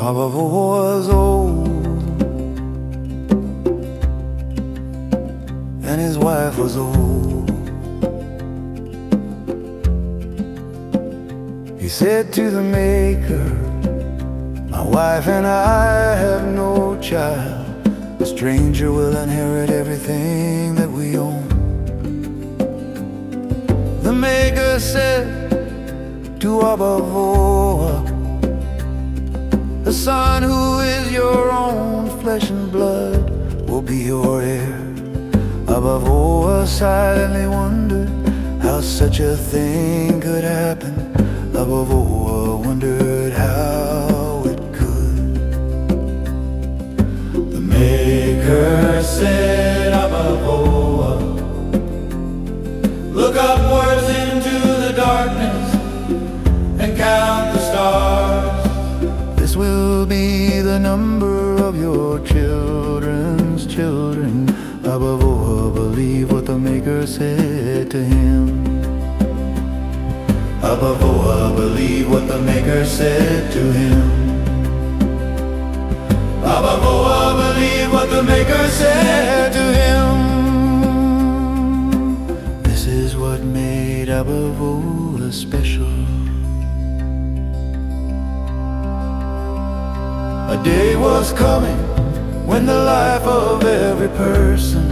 Ababa was old, and his wife was old. He said to the Maker, my wife and I have no child. A stranger will inherit everything that we own. The Maker said to Abavoa, the son who is your own flesh and blood will be your heir. Abavoa silently wondered how such a thing could happen. Abavoa wondered how it could. The Maker said, Abavoa, look upwards into the darkness and count the stars. This will be the number of your children's children. Abavoa believed what the Maker said to him. Abavoa believed what the Maker said to him. Abavoa believed what the Maker said to him. This is what made Abavoa special. A day was coming when the life of every person,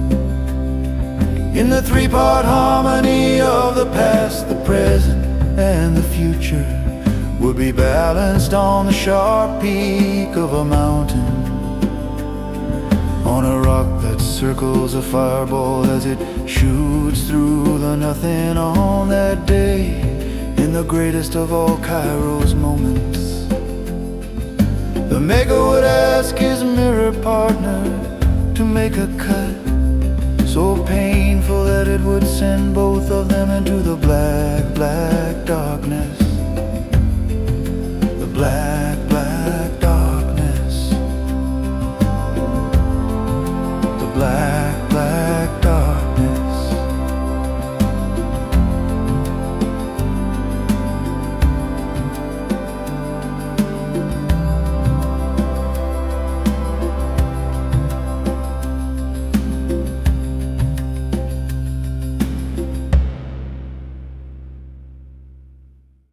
in the three-part harmony of the past, the present, and the future, would be balanced on the sharp peak of a mountain, on a rock that circles a fireball as it shoots through the nothing. On that day, in the greatest of all Kairos moments, the Maker would ask his mirror partner to make a cut